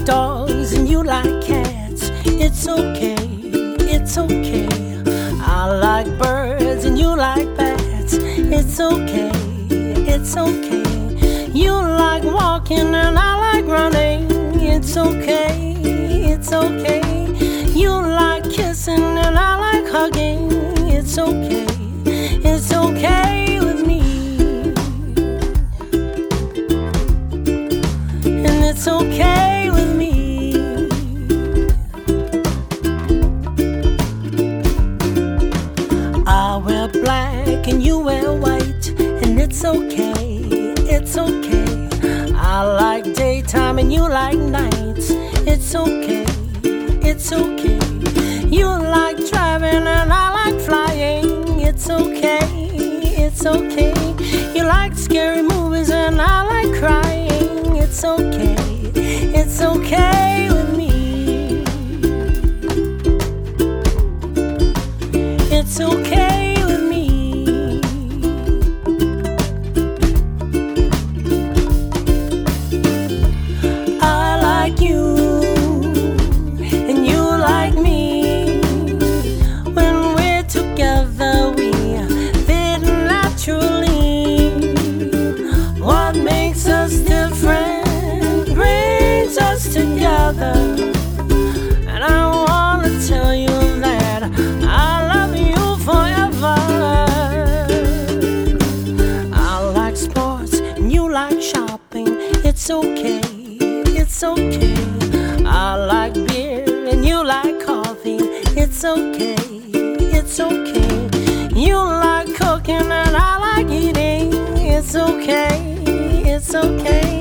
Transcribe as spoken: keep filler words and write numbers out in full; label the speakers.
Speaker 1: dogs and you like cats. It's okay, it's okay. I like birds and you like bats. It's okay, it's okay. You like walking and I like running. It's okay, it's okay. You like kissing and I like hugging. It's okay, it's okay with me. And it's okay with me. I wear black and you wear white, and it's okay, it's okay. I like daytime and you like nights. It's okay, it's okay. You like driving and I like flying. It's okay, it's okay. You like scary movies and I like crying. It's okay, it's okay with me. It's okay with me. I like you and you like me. When we're together we fit naturally. What makes us different brings us together. And I wanna tell you that I love you forever. I like sports and you like shopping. It's okay, it's okay. I like beer and you like coffee. It's okay, it's okay. You like cooking and I like eating. It's okay, it's okay.